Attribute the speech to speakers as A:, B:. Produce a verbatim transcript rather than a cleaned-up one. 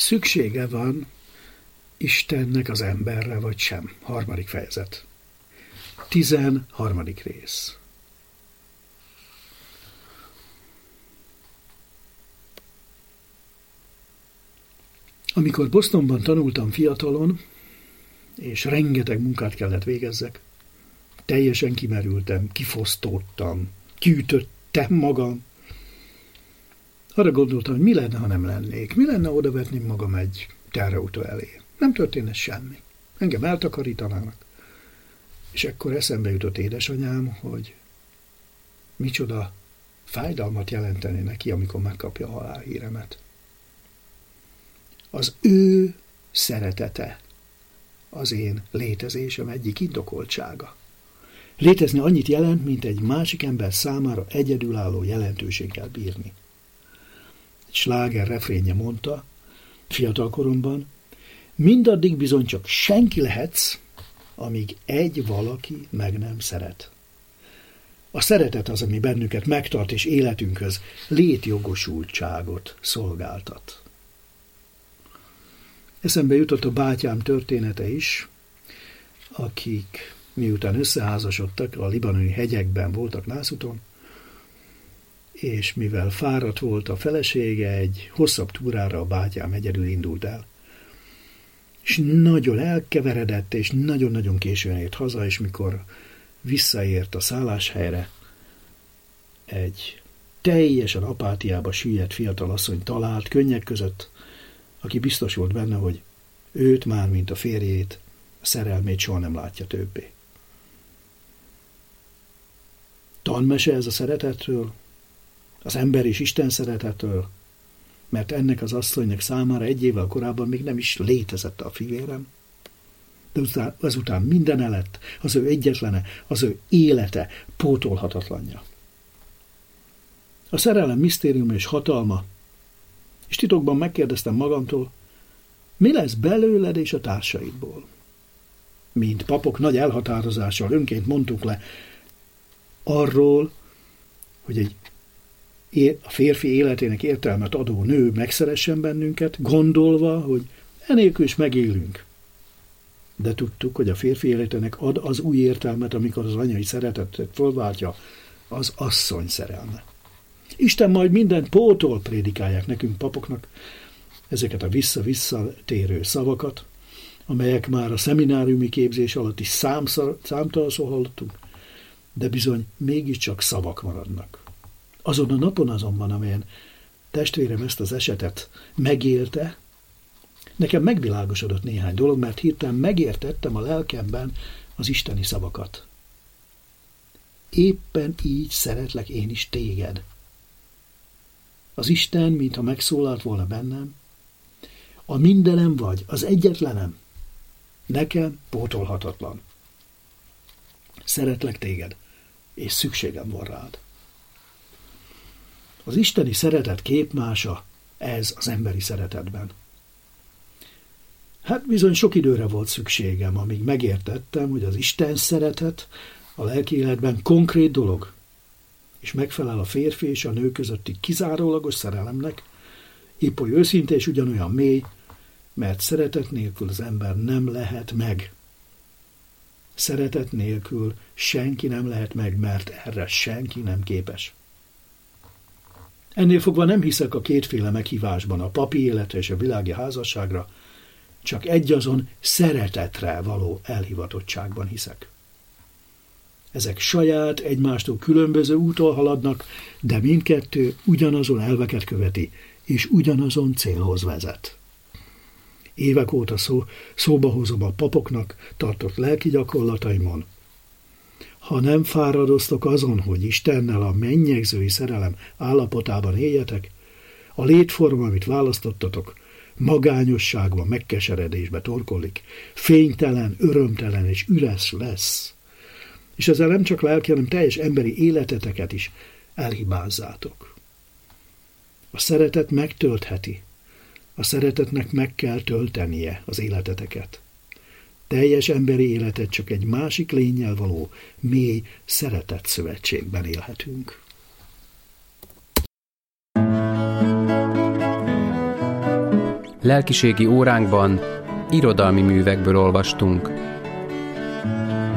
A: Szüksége van Istennek az emberre, vagy sem? Harmadik fejezet. Tizenharmadik rész. Amikor Bostonban tanultam fiatalon, és rengeteg munkát kellett végezzek, teljesen kimerültem, kifosztódtam, kiütöttem magam. Arra gondoltam, hogy mi lenne, ha nem lennék. Mi lenne, odavetném magam egy terrautó elé. Nem történne semmi. Engem eltakarítanának. És ekkor eszembe jutott édesanyám, hogy micsoda fájdalmat jelenteni neki, amikor megkapja a halálhíremet. Az ő szeretete az én létezésem egyik indokoltsága. Létezni annyit jelent, mint egy másik ember számára egyedülálló jelentőséggel bírni. Egy sláger refrénje mondta, fiatalkoromban, mindaddig bizony csak senki lehetsz, amíg egy valaki meg nem szeret. A szeretet az, ami bennünket megtart és életünkhöz létjogosultságot szolgáltat. Eszembe jutott a bátyám története is, akik miután összeházasodtak, a libanoni hegyekben voltak nászúton, és mivel fáradt volt a felesége, egy hosszabb túrára a bátyám egyedül indult el. És nagyon elkeveredett, és nagyon-nagyon későn ért haza, és mikor visszaért a szálláshelyre, egy teljesen apátiába süllyedt fiatalasszony talált könnyek között, aki biztos volt benne, hogy őt már, mint a férjét, a szerelmét soha nem látja többé. Tanmese ez a szeretetről, az ember és Isten szeretetről, mert ennek az asszonynak számára egy évvel korábban még nem is létezett a fivérem. De azután minden elett, az ő egyetlene, az ő élete pótolhatatlanja. A szerelem misztériuma és hatalma, és titokban megkérdeztem magamtól, mi lesz belőled és a társaidból? Mint papok nagy elhatározással önként mondtuk le arról, hogy egy a férfi életének értelmet adó nő megszeressen bennünket, gondolva, hogy enélkül is megélünk. De tudtuk, hogy a férfi életének ad az új értelmet, amikor az anyai szeretetet fölváltja, az asszony szerelme. Isten majd mindent pótol, prédikálják nekünk papoknak ezeket a vissza-vissza térő szavakat, amelyek már a szemináriumi képzés alatt is számtalanszor hallottunk, de bizony mégiscsak szavak maradnak. Azon a napon azonban, amelyen testvérem ezt az esetet megélte, nekem megvilágosodott néhány dolog, mert hirtelen megértettem a lelkemben az isteni szavakat. Éppen így szeretlek én is téged. Az Isten, mintha megszólalt volna bennem, a mindenem vagy, az egyetlenem, nekem pótolhatatlan. Szeretlek téged, és szükségem van rád. Az isteni szeretet képmása ez az emberi szeretetben. Hát bizony sok időre volt szükségem, amíg megértettem, hogy az Isten szeretet a lelki életben konkrét dolog, és megfelel a férfi és a nő közötti kizárólagos szerelemnek, épp oly őszinte és ugyanolyan mély, mert szeretet nélkül az ember nem lehet meg. Szeretet nélkül senki nem lehet meg, mert erre senki nem képes. Ennél fogva nem hiszek a kétféle meghívásban, a papi életre és a világi házasságra, csak egyazon szeretetre való elhivatottságban hiszek. Ezek saját, egymástól különböző úton haladnak, de mindkettő ugyanazon elveket követi, és ugyanazon célhoz vezet. Évek óta szó, szóba hozom a papoknak tartott lelki gyakorlataimon. Ha nem fáradoztok azon, hogy Istennel a mennyegzői szerelem állapotában éljetek, a létforma, amit választottatok, magányosságban, megkeseredésbe torkollik, fénytelen, örömtelen és üres lesz. És ezzel nem csak lelki, hanem teljes emberi életeteket is elhibázzátok. A szeretet megtöltheti. A szeretetnek meg kell töltenie az életeteket. Teljes emberi életet csak egy másik lénnyel való, mély szeretet szövetségben élhetünk.
B: Lelkiségi óránkban irodalmi művekből olvastunk.